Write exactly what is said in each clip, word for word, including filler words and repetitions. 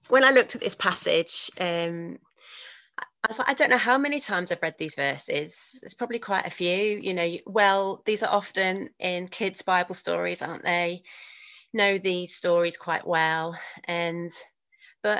when I looked at this passage, um, I was like, I don't know how many times I've read these verses. It's probably quite a few. You know, well, these are often in kids' Bible stories, aren't they? Know these stories quite well. And, but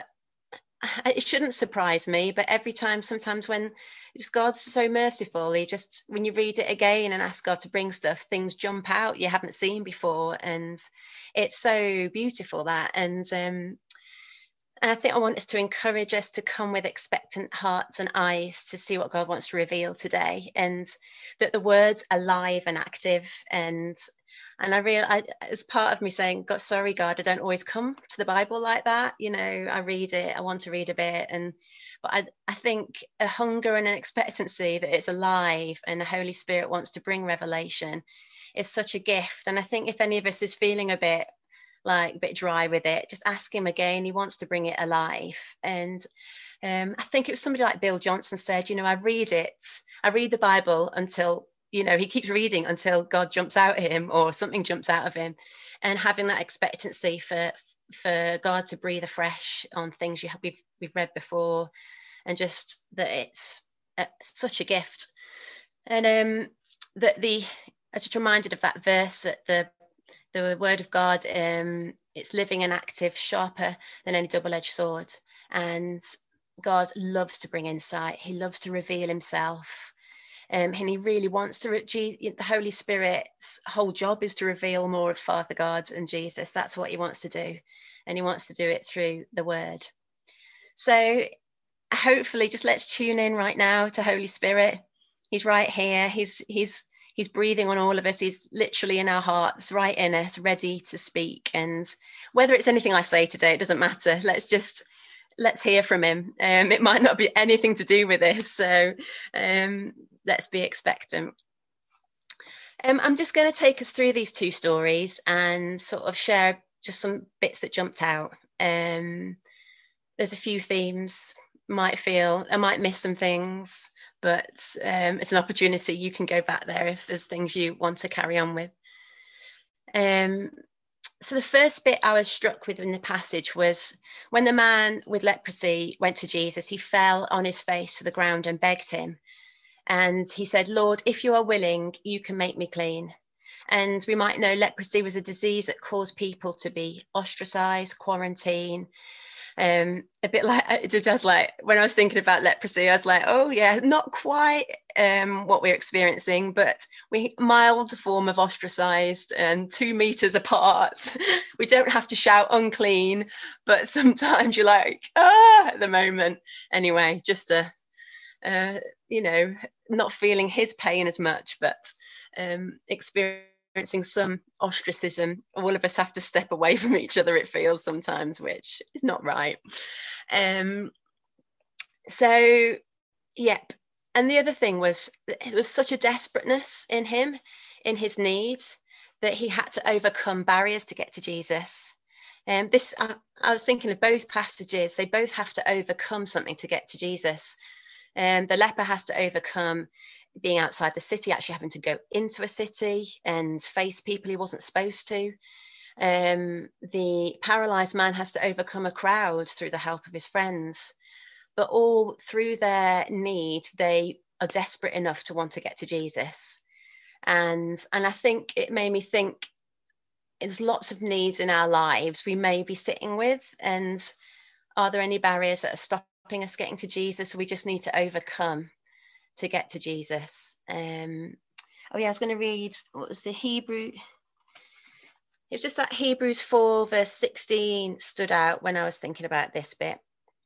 it shouldn't surprise me. But every time, sometimes when just God's so merciful, he just, when you read it again and ask God to bring stuff, things jump out you haven't seen before. And it's so beautiful that. And, um, and I think I want us to encourage us to come with expectant hearts and eyes to see what God wants to reveal today, and that the word's alive and active. And and I real as part of me saying, God, sorry, God, I don't always come to the Bible like that. You know, I read it, I want to read a bit, and but I, I think a hunger and an expectancy that it's alive and the Holy Spirit wants to bring revelation is such a gift. And I think if any of us is feeling a bit like a bit dry with it, just ask him again. He wants to bring it alive. And um, I think it was somebody like Bill Johnson said, you know, I read it, I read the Bible until, you know, he keeps reading until God jumps out at him or something jumps out of him. And having that expectancy for for God to breathe afresh on things you have, we've we've read before, and just that it's a, such a gift. And um, that the I was just reminded of that verse that the the word of God, um, it's living and active, sharper than any double-edged sword. And God loves to bring insight. He loves to reveal himself. Um, and he really wants to, the Holy Spirit's whole job is to reveal more of Father God and Jesus. That's what he wants to do. And he wants to do it through the word. So hopefully just let's tune in right now to Holy Spirit. He's right here. He's, he's, He's breathing on all of us. He's literally in our hearts, right in us, ready to speak. And whether it's anything I say today, it doesn't matter. Let's just, let's hear from him. Um, it might not be anything to do with this. So um, let's be expectant. Um, I'm just going to take us through these two stories and sort of share just some bits that jumped out. Um, there's a few themes, might feel, I might miss some things, but um, it's an opportunity. You can go back there if there's things you want to carry on with. Um, so the first bit I was struck with in the passage was when the man with leprosy went to Jesus, he fell on his face to the ground and begged him. And he said, Lord, if you are willing, you can make me clean. And we might know leprosy was a disease that caused people to be ostracized, quarantined. Um, a bit like it does, like when I was thinking about leprosy, I was like, oh yeah, not quite um, what we're experiencing, but we mild form of ostracized and two meters apart. We don't have to shout unclean, but sometimes you're like, ah, at the moment. Anyway, just a, uh, you know, not feeling his pain as much, but um, experiencing some ostracism. All of us have to step away from each other, it feels sometimes, which is not right. Um, so, yep. And the other thing was, it was such a desperateness in him, in his needs, that he had to overcome barriers to get to Jesus. Um, this, I, I was thinking of both passages. They both have to overcome something to get to Jesus. Um, the leper has to overcome being outside the city, actually having to go into a city and face people he wasn't supposed to. Um, the paralyzed man has to overcome a crowd through the help of his friends. But all through their need, they are desperate enough to want to get to Jesus. And, and I think it made me think, there's lots of needs in our lives we may be sitting with. And are there any barriers that are stopping us getting to Jesus? We just need to overcome to get to Jesus. Um, oh yeah, I was going to read, what was the Hebrew? It's just that Hebrews four verse sixteen stood out when I was thinking about this bit.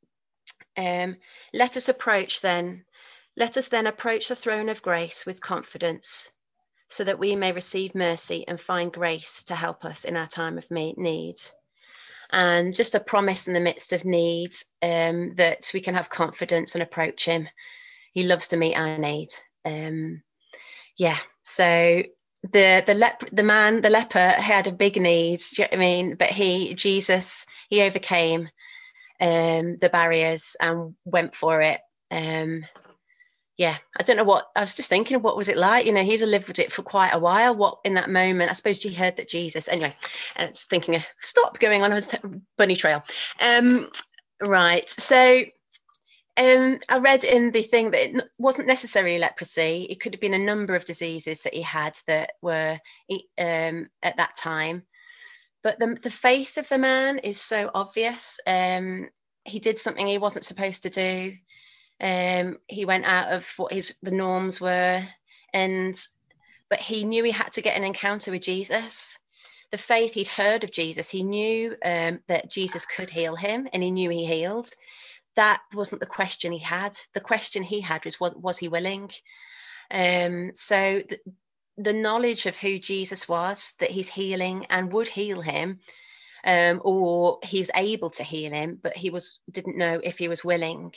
Um, let us approach then, let us then approach the throne of grace with confidence, so that we may receive mercy and find grace to help us in our time of need. And just a promise in the midst of need, um, that we can have confidence and approach him. He loves to meet our need. Um, yeah, so the the lep- the man, the leper, had a big need. Do you know what I mean? But he, Jesus, he overcame um, the barriers and went for it. Um, yeah, I don't know what, I was just thinking, what was it like? You know, he'd lived with it for quite a while. What in that moment, I suppose he heard that Jesus, anyway, I was thinking, stop going on a bunny trail. Um, Right. So um, I read in the thing that it wasn't necessarily leprosy. It could have been a number of diseases that he had that were um, at that time. But the, the faith of the man is so obvious. Um, he did something he wasn't supposed to do. Um, he went out of what his the norms were, and but he knew he had to get an encounter with Jesus. The faith, he'd heard of Jesus. He knew um, that Jesus could heal him, and he knew he healed. That wasn't the question he had. The question he had was, was, was he willing? Um, so the, the knowledge of who Jesus was, that he's healing and would heal him, um, or he was able to heal him, but he was didn't know if he was willing.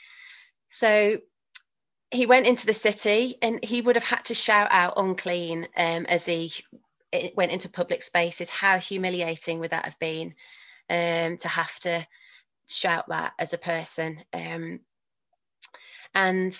So he went into the city, and he would have had to shout out unclean um, as he went into public spaces. How humiliating would that have been, um, to have to shout that as a person? Um, and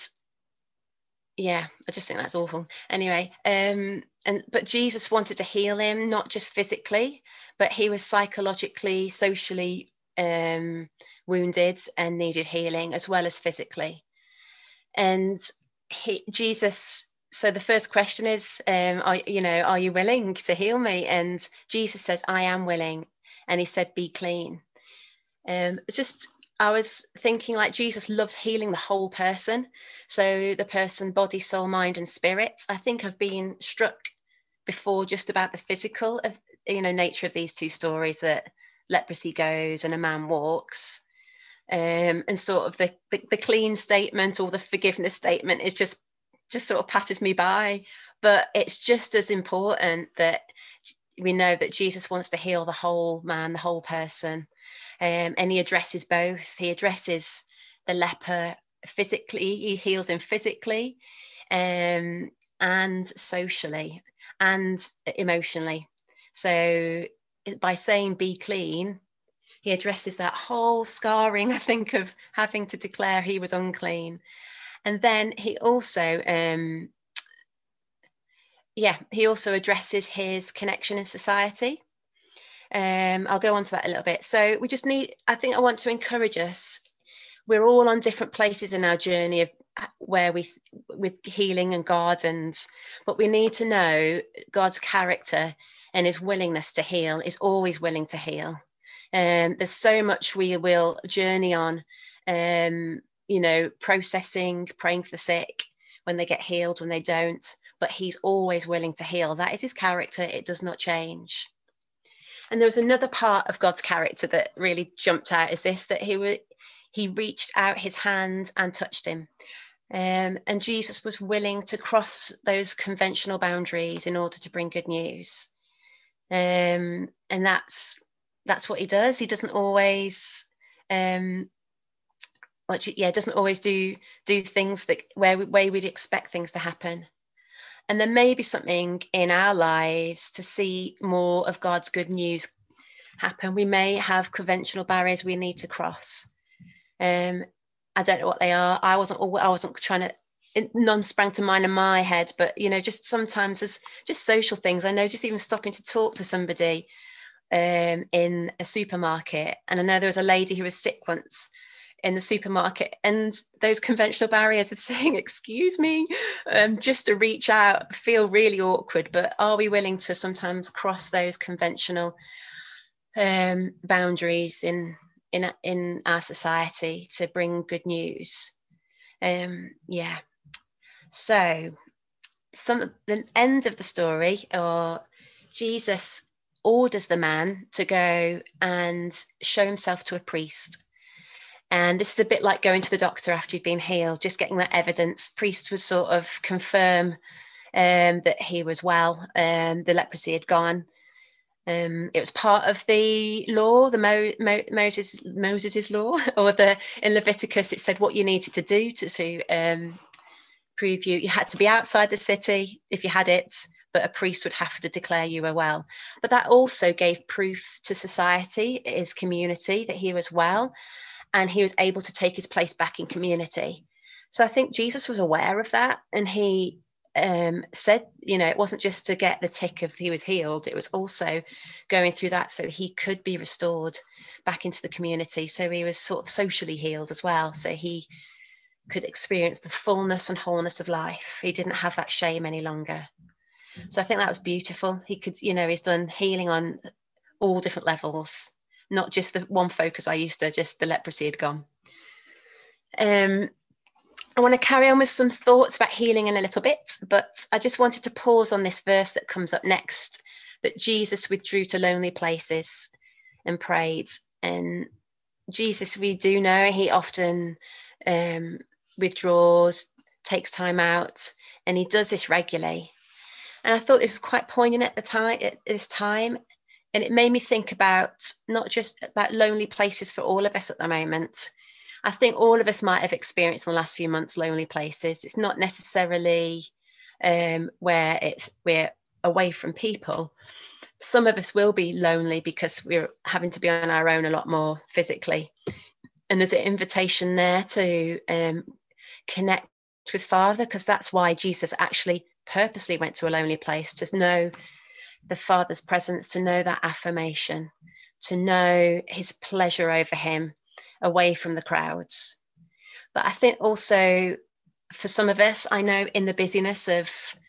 yeah, I just think that's awful. Anyway, um, and but Jesus wanted to heal him, not just physically, but he was psychologically, socially um, wounded and needed healing, as well as physically. And he, Jesus, so the first question is, um, are, you know, are you willing to heal me? And Jesus says, I am willing. And he said, be clean. Um, just, I was thinking, like, Jesus loves healing the whole person. So the person, body, soul, mind, and spirit. I think I've been struck before just about the physical of, you know, nature of these two stories, that leprosy goes and a man walks. Um, and sort of the, the the clean statement or the forgiveness statement is just just sort of passes me by. But it's just as important that we know that Jesus wants to heal the whole man, the whole person. Um, and he addresses both. He addresses the leper physically, he heals him physically, um, and socially and emotionally. So by saying be clean, he addresses that whole scarring, I think, of having to declare he was unclean. And then he also, um, yeah, he also addresses his connection in society. Um, I'll go on to that a little bit. So we just need, I think I want to encourage us. We're all on different places in our journey of where we, with healing and gardens, but we need to know God's character and his willingness to heal, is always willing to heal. Um, there's so much we will journey on, um, you know, processing, praying for the sick when they get healed, when they don't, but he's always willing to heal. That is his character. It does not change. And there was another part of God's character that really jumped out, is this, that he was, he reached out his hand and touched him. Um, and Jesus was willing to cross those conventional boundaries in order to bring good news. Um, and that's that's what he does. He doesn't always, um, yeah, doesn't always do do things that where where we'd expect things to happen. And there may be something in our lives to see more of God's good news happen. We may have conventional barriers we need to cross. Um, I don't know what they are. I wasn't. I wasn't trying to. None sprang to mind in my head, but you know, just sometimes there's just social things. I know, just even stopping to talk to somebody um, in a supermarket, and I know there was a lady who was sick once in the supermarket, and those conventional barriers of saying excuse me, um, just to reach out, feel really awkward. But are we willing to sometimes cross those conventional um, boundaries in in in our society to bring good news? Um, yeah. So, some the end of the story, or Jesus orders the man to go and show himself to a priest. And this is a bit like going to the doctor after you've been healed, just getting that evidence. Priest would sort of confirm um, that he was well, um, the leprosy had gone. Um, it was part of the law, the Mo, Mo, Moses Moses's law, or the in Leviticus it said what you needed to do to, to um, prove you. You had to be outside the city if you had it, but a priest would have to declare you were well. But that also gave proof to society, his community, that he was well, and he was able to take his place back in community. So I think Jesus was aware of that, and he um, said, you know, it wasn't just to get the tick of he was healed, it was also going through that so he could be restored back into the community. So he was sort of socially healed as well. So he could experience the fullness and wholeness of life. He didn't have that shame any longer. So I think that was beautiful. He could, you know, he's done healing on all different levels, not just the one focus I used to, just the leprosy had gone. Um, I want to carry on with some thoughts about healing in a little bit, but I just wanted to pause on this verse that comes up next, that Jesus withdrew to lonely places and prayed. And Jesus, we do know he often um, withdraws, takes time out, and he does this regularly. And I thought this was quite poignant at the time, at this time. And it made me think about not just about lonely places for all of us at the moment. I think all of us might have experienced in the last few months lonely places. It's not necessarily um, where it's we're away from people. Some of us will be lonely because we're having to be on our own a lot more physically. And there's an invitation there to um, connect with Father, because that's why Jesus actually purposely went to a lonely place, to know the Father's presence, to know that affirmation, to know his pleasure over him, away from the crowds. But I think also for some of us, I know in the busyness of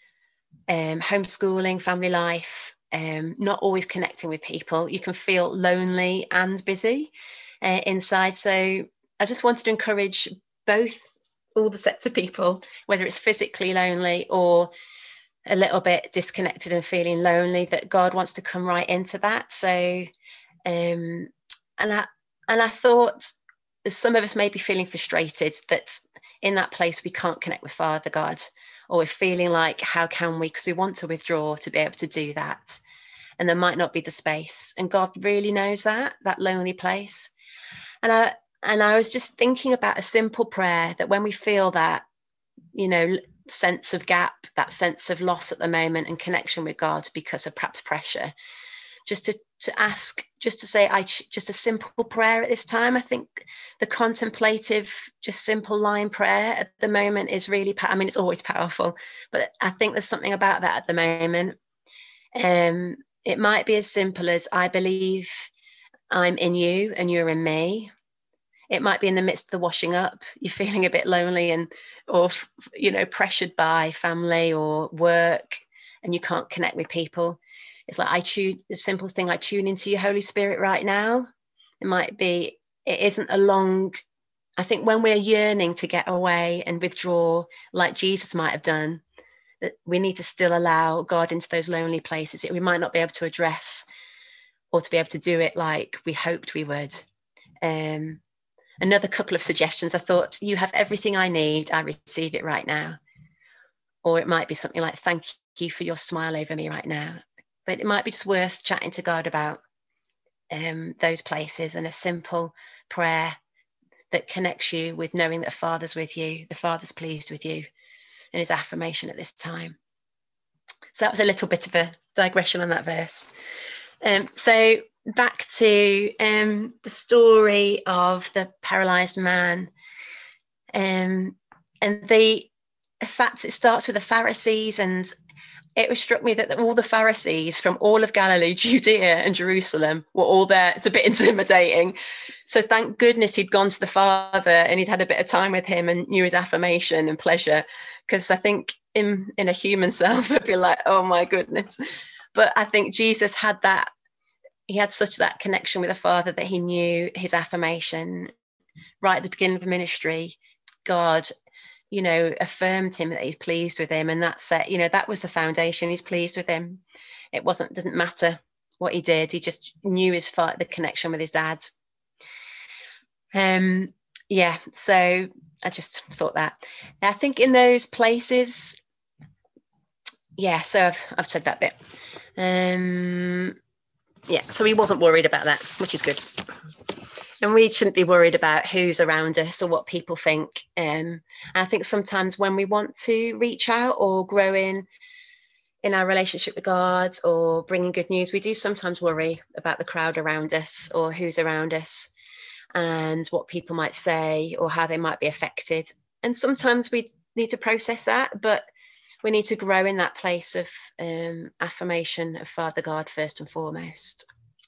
um, homeschooling, family life, um, not always connecting with people, you can feel lonely and busy uh, inside. So I just wanted to encourage both, all the sets of people, whether it's physically lonely or a little bit disconnected and feeling lonely, that God wants to come right into that. So um, and I and I thought some of us may be feeling frustrated that in that place we can't connect with Father God, or we're feeling like, how can we, because we want to withdraw to be able to do that, and there might not be the space. And God really knows that that lonely place. And I and I was just thinking about a simple prayer, that when we feel that, you know, sense of gap, that sense of loss at the moment and connection with God because of perhaps pressure, just to to ask, just to say, I just a simple prayer at this time. I think the contemplative, just simple line prayer at the moment is really, I mean, it's always powerful, but I think there's something about that at the moment. Um, it might be as simple as, I believe I'm in you and you're in me. It might be in the midst of the washing up, you're feeling a bit lonely and, or, you know, pressured by family or work, and you can't connect with people. It's like, I tune, the simple thing, I tune into your Holy Spirit right now. It might be, it isn't a long, I think when we're yearning to get away and withdraw, like Jesus might have done, that we need to still allow God into those lonely places. We might not be able to address or to be able to do it like we hoped we would. Um, another couple of suggestions. I thought, you have everything I need, I receive it right now. Or it might be something like, thank you for your smile over me right now. But it might be just worth chatting to God about um, those places, and a simple prayer that connects you with knowing that Father's with you, the Father's pleased with you, and his affirmation at this time. So that was a little bit of a digression on that verse. Um, so back to um, the story of the paralyzed man. Um, and the fact, it starts with the Pharisees, and it was struck me that all the Pharisees from all of Galilee, Judea and Jerusalem were all there. It's a bit intimidating. So thank goodness he'd gone to the Father and he'd had a bit of time with him and knew his affirmation and pleasure. Because I think in, in a human self, I'd be like, oh my goodness. But I think Jesus had that, he had such that connection with the Father that he knew his affirmation. Right at the beginning of the ministry, God, you know, affirmed him that he's pleased with him. And that's it, you know, that was the foundation. He's pleased with him. It wasn't, didn't matter what he did. He just knew his father, the connection with his dad. Um, yeah, so I just thought that. I think in those places, yeah, so I've, I've said that bit. Um, yeah, so he wasn't worried about that, which is good. And we shouldn't be worried about who's around us or what people think. Um, and I think sometimes when we want to reach out or grow in in our relationship with God or bringing good news, we do sometimes worry about the crowd around us or who's around us and what people might say or how they might be affected. And sometimes we need to process that. But we need to grow in that place of um, affirmation of Father God first and foremost.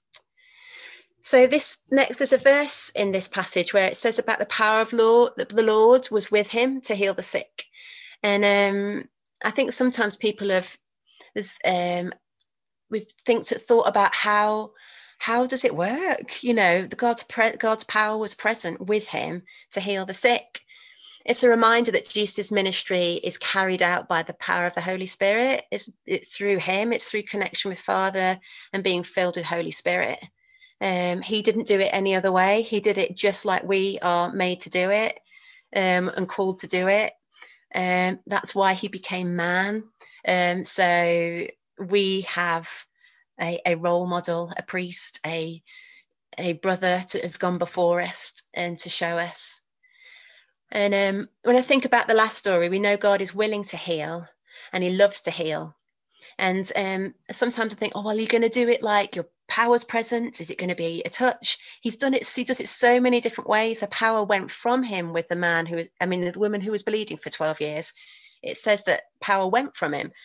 So this next, there's a verse in this passage where it says about the power of Lord, that the Lord was with him to heal the sick. And um, I think sometimes people have, there's, um, we've think, thought about how, how does it work? You know, the God's pre- God's power was present with him to heal the sick. It's a reminder that Jesus' ministry is carried out by the power of the Holy Spirit. It's, it's through him, it's through connection with Father and being filled with Holy Spirit. Um, he didn't do it any other way. He did it just like we are made to do it, um, and called to do it. Um, that's why he became man. Um, so we have a, a role model, a priest, a, a brother to, has gone before us and to show us. And um, when I think about the last story, we know God is willing to heal and he loves to heal. And um, sometimes I think, oh, well, are you going to do it like your power's present? Is it going to be a touch? He's done it. He does it so many different ways. The power went from him with the man who, I mean, the woman who was bleeding for twelve years. It says that power went from him.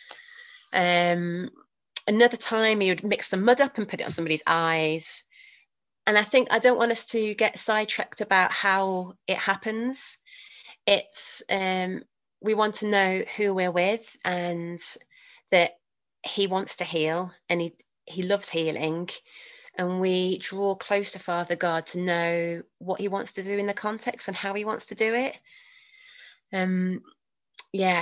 Um, another time he would mix some mud up and put it on somebody's eyes. And I think I don't want us to get sidetracked about how it happens. It's um, we want to know who we're with and that he wants to heal and he, he loves healing. And we draw close to Father God to know what he wants to do in the context and how he wants to do it. Um, yeah.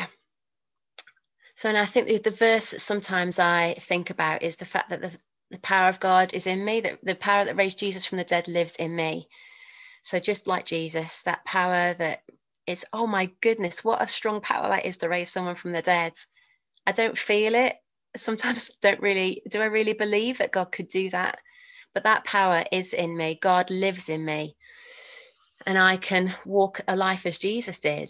So, and I think the, the verse that sometimes I think about is the fact that the, the power of God is in me, that the power that raised Jesus from the dead lives in me. So just like Jesus, that power that is, oh my goodness, what a strong power that is to raise someone from the dead. I don't feel it. Sometimes don't really, do I really believe that God could do that? But that power is in me. God lives in me. And I can walk a life as Jesus did.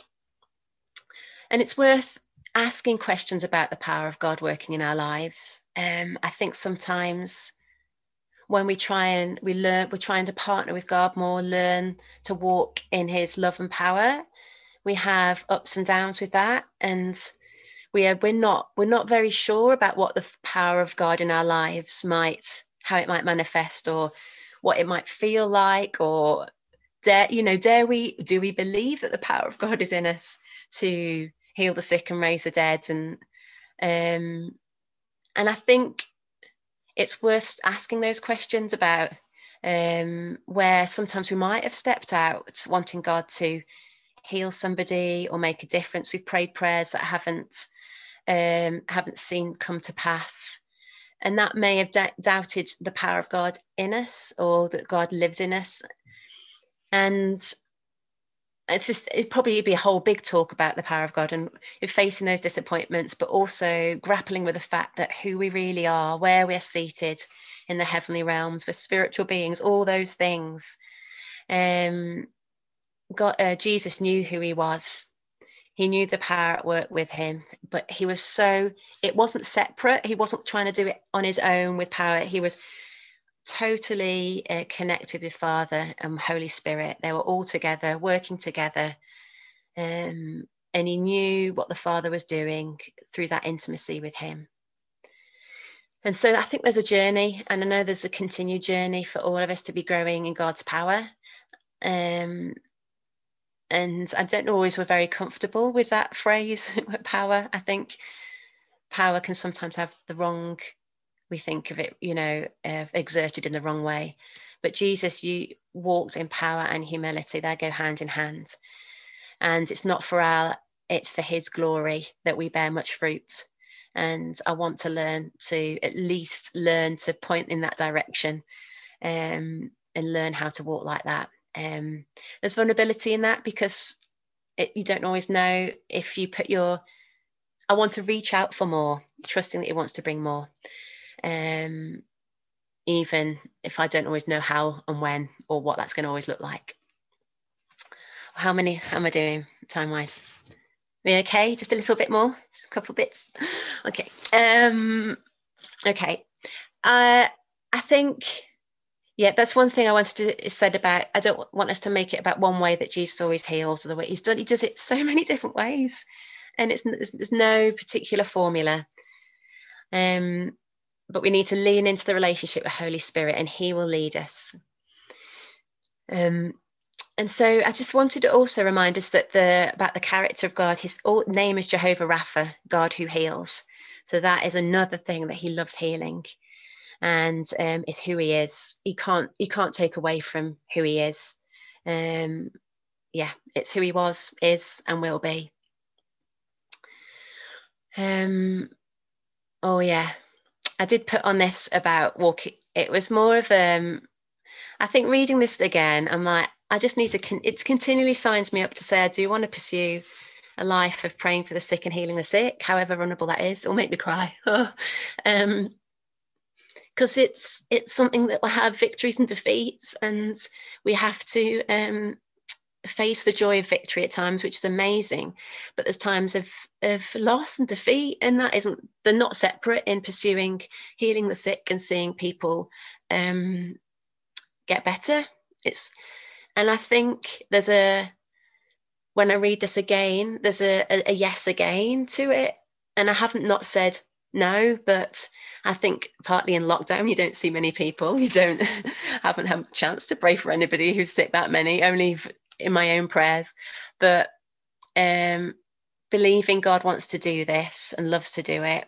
And it's worth asking questions about the power of God working in our lives. Um, I think sometimes when we try and we learn, we're trying to partner with God more, learn to walk in his love and power. We have ups and downs with that. And we are, we're not, we're not very sure about what the power of God in our lives might, how it might manifest or what it might feel like, or dare, you know, dare we, do we believe that the power of God is in us to heal the sick and raise the dead? And, um, and I think it's worth asking those questions about um, where sometimes we might have stepped out wanting God to heal somebody or make a difference. We've prayed prayers that haven't um, haven't seen come to pass, and that may have d- doubted the power of God in us, or that God lives in us. And it's just, it'd probably be a whole big talk about the power of God and facing those disappointments, but also grappling with the fact that who we really are, where we're seated in the heavenly realms, we're spiritual beings, all those things. Um, God, uh, Jesus knew who he was. He knew the power at work with him, but he was so, it wasn't separate. He wasn't trying to do it on his own with power. He was totally uh, connected with Father and Holy Spirit. They were all together, working together. Um, and he knew what the Father was doing through that intimacy with him. And so I think there's a journey, and I know there's a continued journey for all of us to be growing in God's power. Um, and I don't always we're very comfortable with that phrase, power. I think power can sometimes have the wrong, we think of it, you know, uh, exerted in the wrong way. But Jesus, you walked in power and humility. They go hand in hand. And it's not for our, it's for his glory that we bear much fruit. And I want to learn to at least learn to point in that direction, um, and learn how to walk like that. Um, there's vulnerability in that because it, you don't always know if you put your, I want to reach out for more, trusting that he wants to bring more. Um, even if I don't always know how and when or what that's going to always look like. How many, how am I doing time-wise? We okay? Just a little bit more? Just a couple of bits? Okay. Um, okay. Uh, I think, yeah, that's one thing I wanted to said about, I don't want us to make it about one way that Jesus always heals or the way he's done. He does it so many different ways. And it's there's, there's no particular formula. Um, but we need to lean into the relationship with Holy Spirit, and He will lead us. Um, and so I just wanted to also remind us that the about the character of God. His name is Jehovah Rapha, God who heals. So that is another thing that He loves healing, and um, is who He is. He can't He can't take away from who He is. Um, yeah, it's who He was, is, and will be. Um, oh yeah, I did put on this about walking. It was more of um, I think reading this again, I'm like, I just need to. Con- it continually signs me up to say I do want to pursue a life of praying for the sick and healing the sick, however vulnerable that is. It'll make me cry. um, because it's it's something that will have victories and defeats, and we have to um, face the joy of victory at times, which is amazing. But there's times of of loss and defeat, and that isn't they're not separate in pursuing healing the sick and seeing people um, get better. It's and I think there's a when I read this again, there's a, a, a yes again to it, and I haven't not said no, but I think partly in lockdown you don't see many people. You don't haven't had a chance to pray for anybody who's sick that many. Only in my own prayers, but um, believing God wants to do this and loves to do it.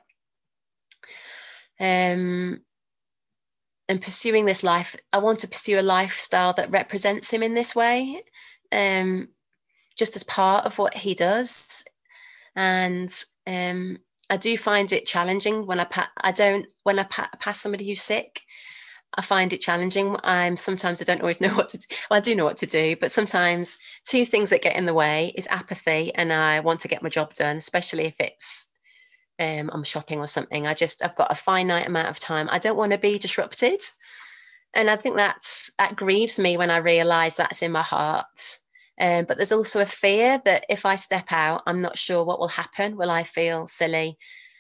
Um, and pursuing this life, I want to pursue a lifestyle that represents Him in this way, um, just as part of what He does. And um, I do find it challenging when I pa- I don't when I pa- pass somebody who's sick. I find it challenging. I'm sometimes I don't always know what to do. Well, I do know what to do, but sometimes two things that get in the way is apathy, and I want to get my job done, especially if it's um, I'm shopping or something. I just I've got a finite amount of time. I don't want to be disrupted, and I think that's that grieves me when I realise that's in my heart. Um, but there's also a fear that if I step out, I'm not sure what will happen. Will I feel silly,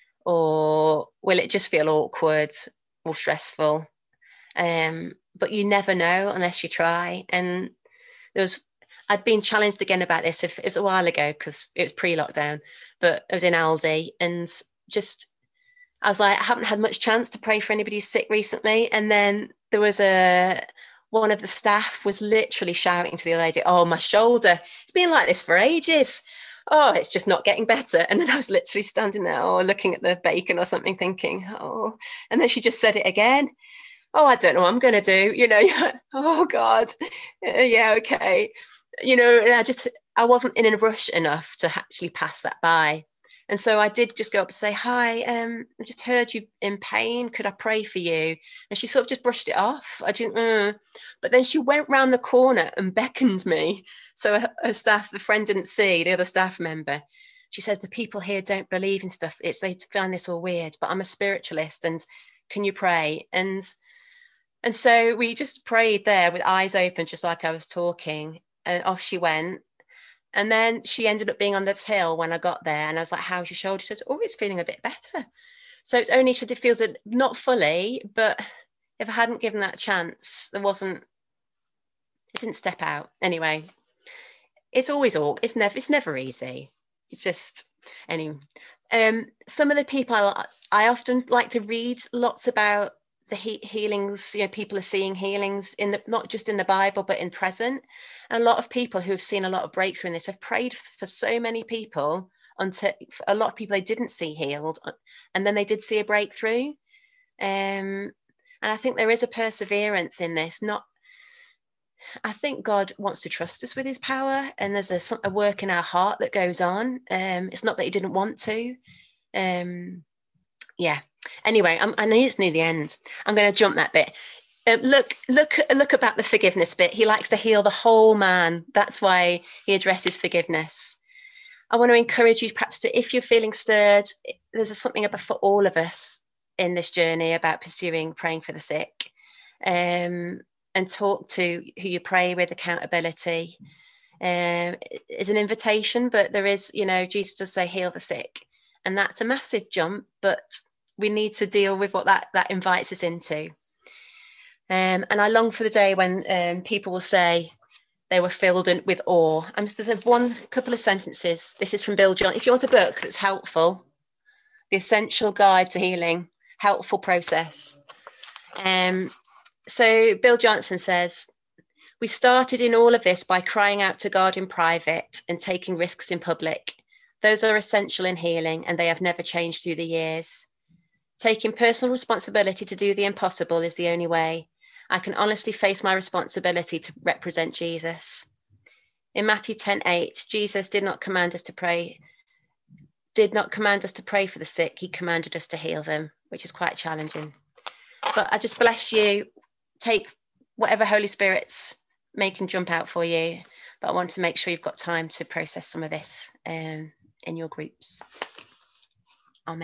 or will it just feel awkward or stressful? Um, but you never know unless you try. And there was, I'd been challenged again about this. If it was a while ago because it was pre-lockdown, but I was in Aldi and just I was like, I haven't had much chance to pray for anybody who's sick recently. And then there was a one of the staff was literally shouting to the other lady, "Oh, my shoulder! It's been like this for ages. Oh, it's just not getting better." And then I was literally standing there, or looking at the bacon or something, thinking, "Oh." And then she just said it again. "Oh, I don't know what I'm going to do." You know, oh God, yeah, okay. You know, I just, I wasn't in a rush enough to actually pass that by. And so I did just go up and say, "Hi, um, I just heard you in pain. Could I pray for you?" And she sort of just brushed it off. I didn't, uh. But then she went round the corner and beckoned me. So her, her staff, the friend didn't see, the other staff member. She says, "The people here don't believe in stuff. It's, they find this all weird, but I'm a spiritualist, and can you pray?" And and so we just prayed there with eyes open, just like I was talking, and off she went. And then she ended up being on the till when I got there, and I was like, "How's your shoulder?" She said, "Oh, it's feeling a bit better." So it's only, she feels it not fully, but if I hadn't given that chance, there wasn't, it didn't step out. Anyway, it's always all, it's never, it's never easy. It's just, anyway. Um, some of the people I, I often like to read lots about the he- healings, you know, people are seeing healings in the, not just in the Bible, but in present. And a lot of people who've seen a lot of breakthrough in this have prayed for so many people, until a lot of people they didn't see healed, and then they did see a breakthrough. Um, and I think there is a perseverance in this. Not, I think God wants to trust us with His power, and there's a, a work in our heart that goes on. Um, it's not that He didn't want to. Um, yeah. Anyway, I'm, I know it's near the end. I'm going to jump that bit. Uh, look, look, look about the forgiveness bit. He likes to heal the whole man. That's why He addresses forgiveness. I want to encourage you, perhaps, to, if you're feeling stirred, there's something about for all of us in this journey about pursuing praying for the sick, um, and talk to who you pray with. Accountability um, is an invitation, but there is, you know, Jesus does say, "Heal the sick," and that's a massive jump, but we need to deal with what that that invites us into. Um, and I long for the day when um, people will say, they were filled in, with awe. I'm just going to one couple of sentences. This is from Bill Johnson. If you want a book that's helpful, The Essential Guide to Healing, Helpful Process. Um, so Bill Johnson says, we started in all of this by crying out to God in private and taking risks in public. Those are essential in healing, and they have never changed through the years. Taking personal responsibility to do the impossible is the only way. I can honestly face my responsibility to represent Jesus. In Matthew ten eight, Jesus did not command us to pray, did not command us to pray for the sick. He commanded us to heal them, which is quite challenging. But I just bless you. Take whatever Holy Spirit's making jump out for you. But I want to make sure you've got time to process some of this um, in your groups.